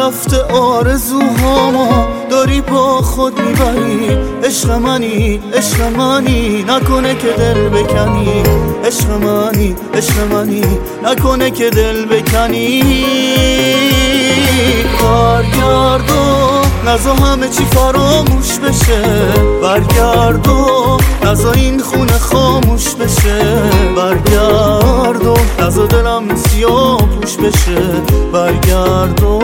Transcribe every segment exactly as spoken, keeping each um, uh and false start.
رفته آرزوهامو داری با خود میبری. عشق منی عشق منی نکنه که دل بکنی. عشق منی عشق منی نکنه که دل بکنی. برگردو نزا همه چی فراموش بشه. برگردو نزا این خونه خاموش بشه. برگردو نزا دلم سیاه پوش بشه. برگردو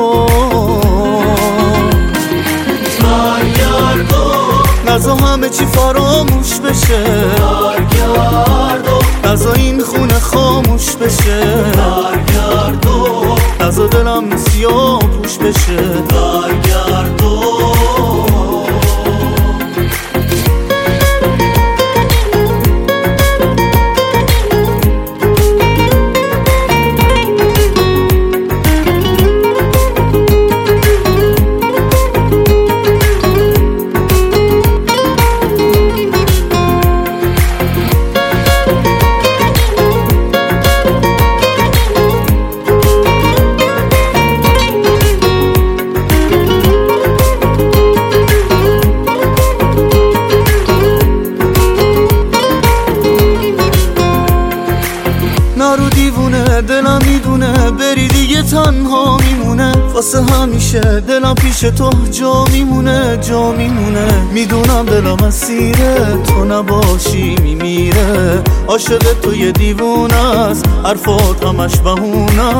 برگردو نزا همه چی فراموش بشه. برگردو نزا این خونه خاموش بشه. برگردو نزا دلم سیاه پوش بشه. برگردو نرو دیوونه دلم میدونه بری دیگه تنها میمونه. واسه همیشه دلم پیش تو جا میمونه جا میمونه. میدونم دلم اسیره تو نباشی میمیره. عاشق تو یه دیوونه است حرفات همش بهونه.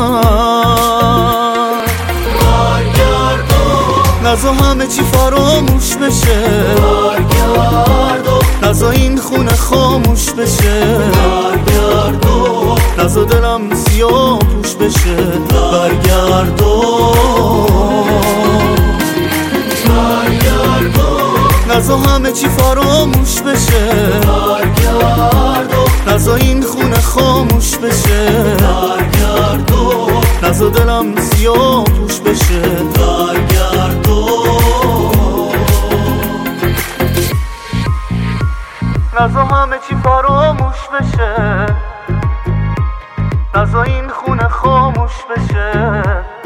نزا همه چی فراموش بشه. برگردو نزا این خونه خاموش بشه. برگردو نزا دلم سیاه پوش بشه. برگردو برگردو نزا همه چی فراموش بشه. برگردو نزا این خونه خاموش بشه. برگردو نزا دلم سیاه پوش بشه. برگردو نزا همه چی فراموش بشه. نزا این خونه خاموش بشه.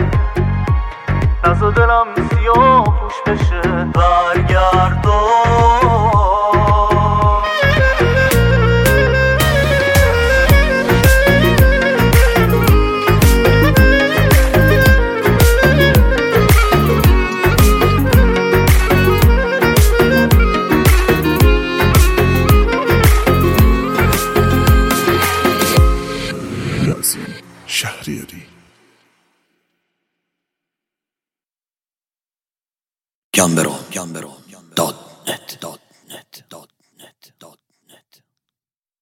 نزا دلم سیاه پوش بشه. برگردو شهریاری گمبرو دات نت